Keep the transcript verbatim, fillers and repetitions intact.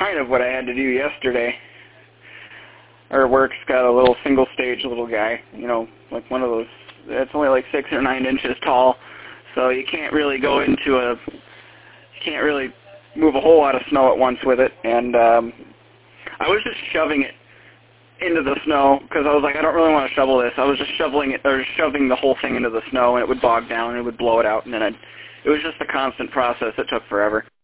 kind of what I had to do yesterday. Our work's got a little single-stage little guy, you know, like one of those. It's only like six or nine inches tall, so you can't really go into a, you can't really move a whole lot of snow at once with it. And um, I was just shoving it into the snow because I was like, I don't really want to shovel this. I was just shoveling it, or shoving the whole thing into the snow, and it would bog down and it would blow it out, and then I'd, it was just a constant process. It took forever.